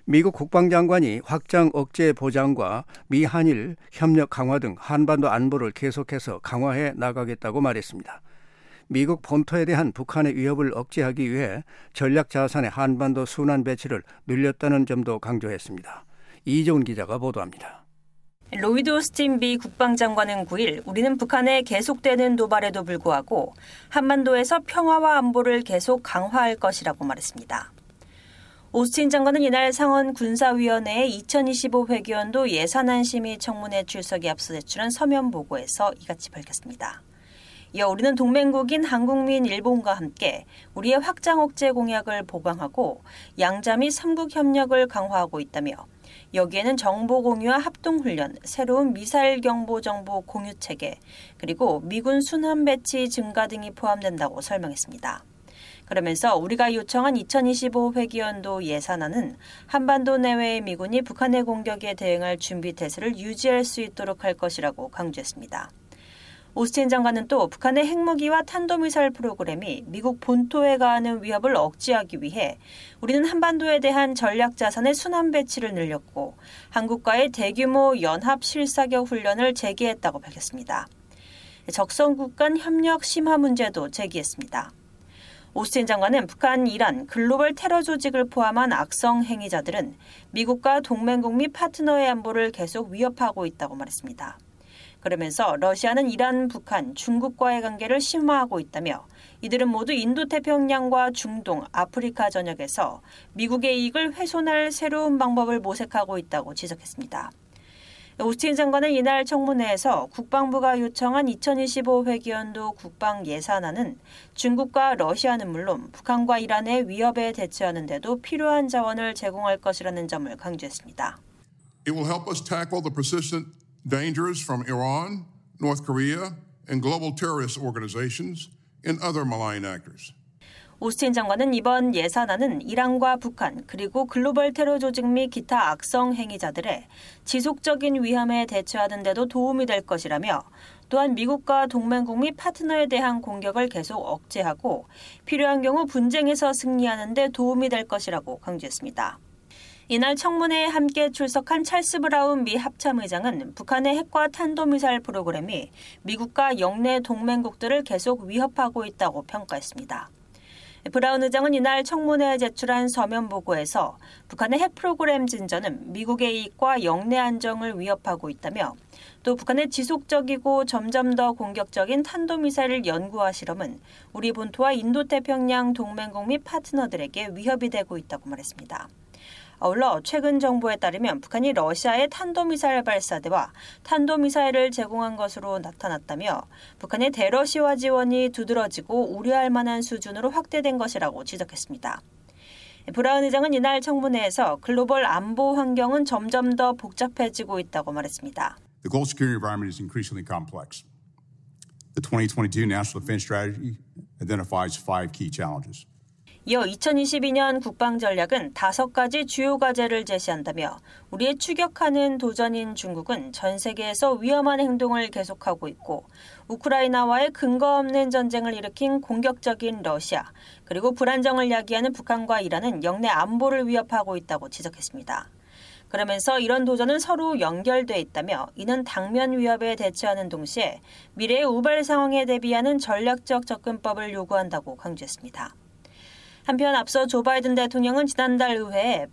미국 국방장관이 확장 억제 보장과 미한일 협력 강화 등 한반도 안보를 계속해서 강화해 나가겠다고 말했습니다. 미국 본토에 대한 북한의 위협을 억제하기 위해 전략 자산의 한반도 순환 배치를 늘렸다는 점도 강조했습니다. 이종훈 기자가 보도합니다. 로이드 오스틴 미 국방장관은 9일 우리는 북한의 계속되는 도발에도 불구하고 한반도에서 평화와 안보를 계속 강화할 것이라고 말했습니다. 오스틴 장관은 이날 상원 군사위원회의 2025 회기연도 예산안 심의 청문회 출석에 앞서 제출한 서면 보고에서 이같이 밝혔습니다. 이어 우리는 동맹국인 한국 및 일본과 함께 우리의 확장 억제 공약을 보강하고 양자 및 삼국 협력을 강화하고 있다며 여기에는 정보 공유와 합동훈련, 새로운 미사일 경보 정보 공유 체계, 그리고 미군 순환 배치 증가 등이 포함된다고 설명했습니다. 그러면서 우리가 요청한 2025 회기연도 예산안은 한반도 내외의 미군이 북한의 공격에 대응할 준비 태세를 유지할 수 있도록 할 것이라고 강조했습니다. 오스틴 장관은 또 북한의 핵무기와 탄도미사일 프로그램이 미국 본토에 가하는 위협을 억제하기 위해 우리는 한반도에 대한 전략 자산의 순환 배치를 늘렸고 한국과의 대규모 연합 실사격 훈련을 재개했다고 밝혔습니다. 적성국 간 협력 심화 문제도 제기했습니다. 오스틴 장관은 북한, 이란, 글로벌 테러 조직을 포함한 악성 행위자들은 미국과 동맹국 및 파트너의 안보를 계속 위협하고 있다고 말했습니다. 그러면서 러시아는 이란, 북한, 중국과의 관계를 심화하고 있다며 이들은 모두 인도태평양과 중동, 아프리카 전역에서 미국의 이익을 훼손할 새로운 방법을 모색하고 있다고 지적했습니다. 오스틴 장관은 이날 청문회에서 국방부가 요청한 2025 회기연도 국방 예산안은 중국과 러시아는 물론 북한과 이란의 위협에 대처하는 데도 필요한 자원을 제공할 것이라는 점을 강조했습니다. It will help us tackle the persistent dangers from Iran, North Korea, and global terrorist organizations and other malign actors. 오스틴 장관은 이번 예산안은 이란과 북한 그리고 글로벌 테러 조직 및 기타 악성 행위자들의 지속적인 위험에 대처하는 데도 도움이 될 것이라며 또한 미국과 동맹국 및 파트너에 대한 공격을 계속 억제하고 필요한 경우 분쟁에서 승리하는 데 도움이 될 것이라고 강조했습니다. 이날 청문회에 함께 출석한 찰스 브라운 미 합참의장은 북한의 핵과 탄도미사일 프로그램이 미국과 영내 동맹국들을 계속 위협하고 있다고 평가했습니다. 브라운 의장은 이날 청문회에 제출한 서면 보고에서 북한의 핵 프로그램 진전은 미국의 이익과 영내 안정을 위협하고 있다며 또 북한의 지속적이고 점점 더 공격적인 탄도미사일 연구와 실험은 우리 본토와 인도태평양 동맹국 및 파트너들에게 위협이 되고 있다고 말했습니다. 아울러 최근 정보에 따르면 북한이 러시아의 탄도미사일 발사대와 탄도미사일을 제공한 것으로 나타났다며 북한의 대러시아 지원이 두드러지고 우려할 만한 수준으로 확대된 것이라고 지적했습니다. 브라운 의장은 이날 청문회에서 글로벌 안보 환경은 점점 더 복잡해지고 있다고 말했습니다. The global security environment is increasingly complex. The 2022 National Defense Strategy identifies 5 key challenges. 이어 2022년 국방전략은 5가지 주요 과제를 제시한다며 우리의 추격하는 도전인 중국은 전 세계에서 위험한 행동을 계속하고 있고 우크라이나와의 근거 없는 전쟁을 일으킨 공격적인 러시아 그리고 불안정을 야기하는 북한과 이란은 영내 안보를 위협하고 있다고 지적했습니다. 그러면서 이런 도전은 서로 연결돼 있다며 이는 당면 위협에 대처하는 동시에 미래의 우발 상황에 대비하는 전략적 접근법을 요구한다고 강조했습니다. 한편 앞서 조 바이든 대통령은 지난달 의회에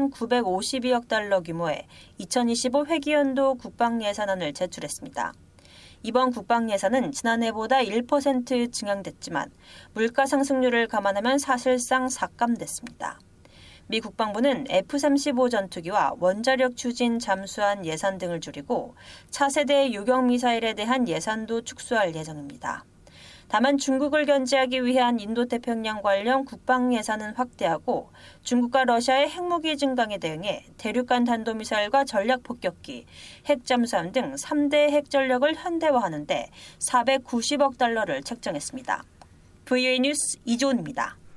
8,952억 달러 규모의 2025 회기연도 국방 예산안을 제출했습니다. 이번 국방 예산은 지난해보다 1% 증액됐지만 물가 상승률을 감안하면 사실상 삭감됐습니다. 미 국방부는 F-35 전투기와 원자력 추진 잠수함 예산 등을 줄이고 차세대 유격 미사일에 대한 예산도 축소할 예정입니다. 다만 중국을 견제하기 위한 인도태평양 관련 국방 예산은 확대하고 중국과 러시아의 핵무기 증강에 대응해 대륙간 탄도미사일과 전략폭격기, 핵잠수함 등 3대 핵전력을 현대화하는 데 490억 달러를 책정했습니다. VOA 뉴스 이종훈입니다.